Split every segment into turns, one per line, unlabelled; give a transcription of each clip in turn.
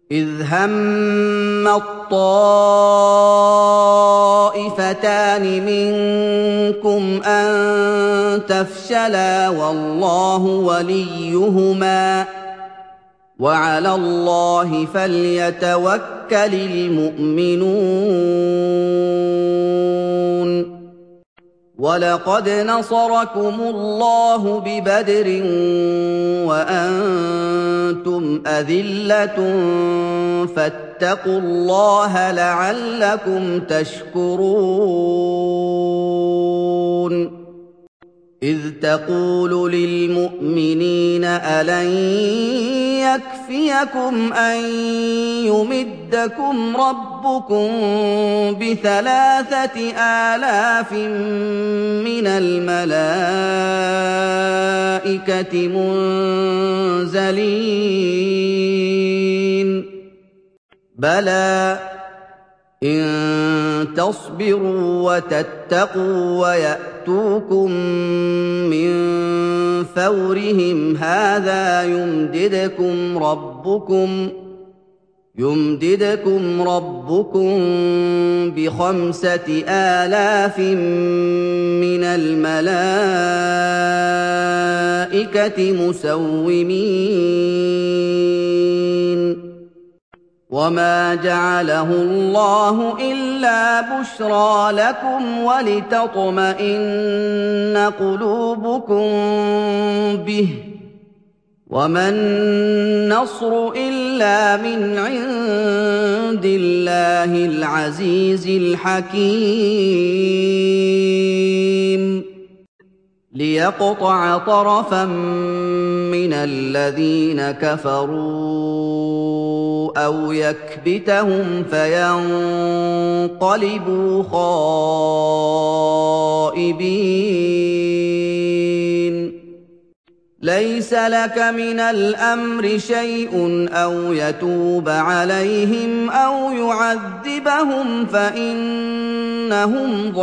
إِذْ هَمَّ الطَّائِفَتَانِ مِنكُمْ أَن تَفْشَلَا وَاللَّهُ وَلِيُّهُمَا ۗ وَعَلَى اللَّهِ فَلْيَتَوَكَّلِ الْمُؤْمِنُونَ وَلَقَدْ نَصَرَكُمُ اللَّهُ بِبَدْرٍ وَأَنتُمْ أَذِلَّةٌ فَاتَّقُوا اللَّهَ لَعَلَّكُمْ تَشْكُرُونَ إِذْ تَقُولُ لِلْمُؤْمِنِينَ أَلَن يَكْفِيَكُمْ أَن يُمِدَّكُمْ رَبُّكُم ب3,000 مِّنَ الْمَلَائِكَةِ مُنزَلِينَ بَلَىٰ إِن تَصْبِرُوا وَتَتَّقُوا وَيَأْتُوكُم مِّن فَوْرِهِمْ هَٰذَا يُمْدِدْكُمْ رَبُّكُم ب5,000 مِّنَ الْمَلَائِكَةِ مُسَوِّمِينَ وَمَا جَعَلَهُ اللَّهُ إِلَّا بُشْرَىٰ لَكُمْ وَلِتَطْمَئِنَّ قُلُوبُكُم بِهِ ۗ وَمَا النَّصْرُ إِلَّا مِنْ عِندِ اللَّهِ الْعَزِيزِ الْحَكِيمِ لِيَقْطَعَ طَرَفًا مِّنَ الَّذِينَ كَفَرُوا أَوْ يَكْبِتَهُمْ فَيَنقَلِبُوا خَائِبِينَ لَيْسَ لَكَ مِنَ الْأَمْرِ شَيْءٌ أَوْ يَتُوبَ عَلَيْهِمْ أَوْ يُعَذِّبَهُمْ فَإِنَّهُمْ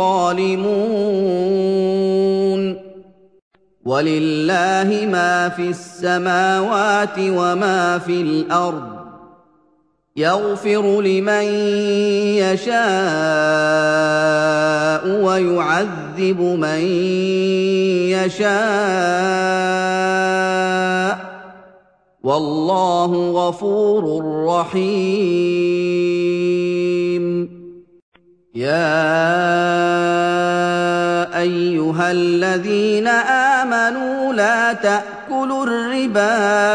ظَالِمُونَ وَلِلَّهِ مَا فِي السَّمَاوَاتِ وَمَا فِي الْأَرْضِ ۚ يَغْفِرُ لِمَن يَشَاءُ وَيُعَذِّبُ مَن يَشَاءُ ۚ وَاللَّهُ غَفُورٌ رَّحِيمٌ يَا أَيُّهَا الَّذِينَ آمَنُوا لَا تَأْكُلُوا الرِّبَا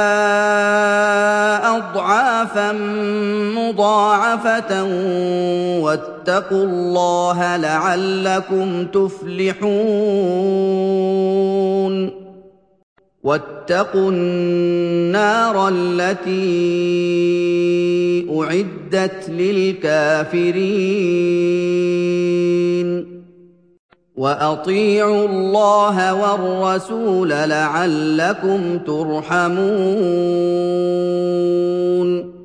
أَضْعَافًا مُّضَاعَفَةً وَاتَّقُوا اللَّهَ لَعَلَّكُمْ تُفْلِحُونَ وَاتَّقُوا النَّارَ الَّتِي أُعِدَّتْ لِلْكَافِرِينَ وَأَطِيعُوا اللَّهَ وَالرَّسُولَ لَعَلَّكُمْ تُرْحَمُونَ